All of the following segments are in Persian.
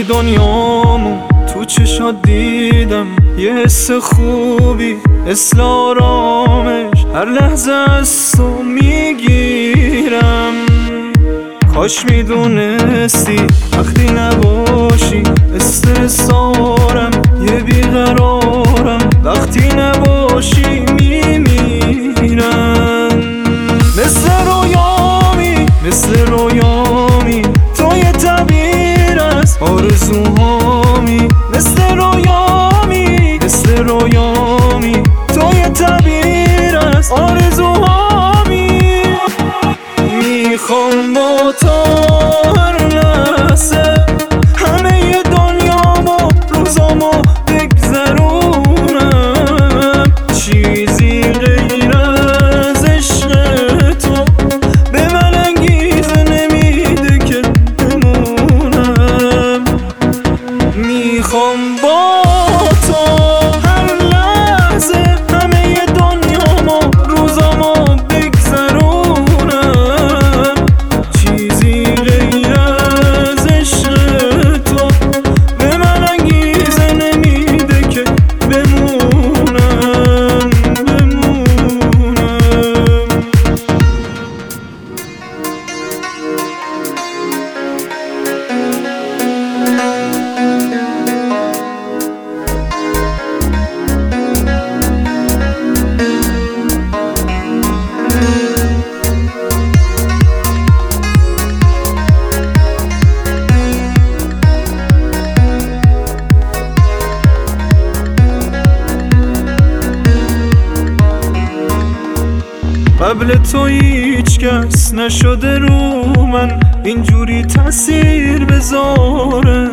دنیامو تو چشات دیدم، یه حس خوبی مثل آرامش هر لحظه از تو میگیرم. کاش میدونستی وقتی نباشی استرسارم، یه بیقرارم وقتی نباشی میمیرم. مثل رویامی تو یه تعبیر از آرزوهامی. مثل رویامی تو یه تعبیر از آرزوهامی. میخوام با تو هر لحظه همه دنیامو روزامو بگذرونم. چیزی غیر از عشق تو به من انگیزه نمیده که بمونم. میخوام با تو هر لحظه همه دنیامو روزامو بگذرونم. چیزی غیر از عشق تو به من انگیزه نمیده که بمونم. قبل تو هیچ کس نشده رو من اینجوری تأثیر بذاره.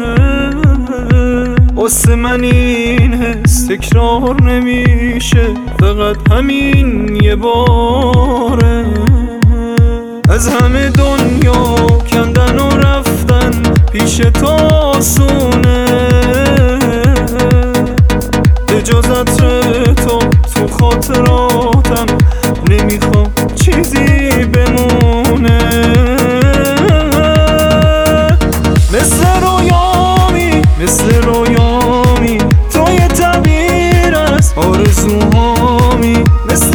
واسه من این حس تکرار نمیشه، فقط همین یه باره. از همه دنیا کندن و رفتن پیش تو آسونه. بجز عطر تو خاطراتم نمیخوام چیزی بمونه. مثل رویامی تو یه تعبیر از آرزوهامی. مثل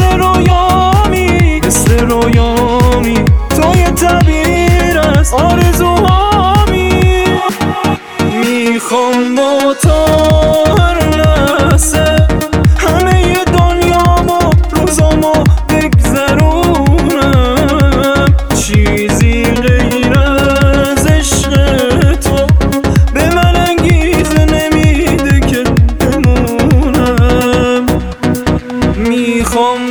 رویامی تو یه تعبیر از آرزوهامی. میخوام با تو هر لحظه همه دنیامو روزامو بگذرونم. چیزی غیر از عشق تو به من انگیزه نمیده که بمونم. میخوام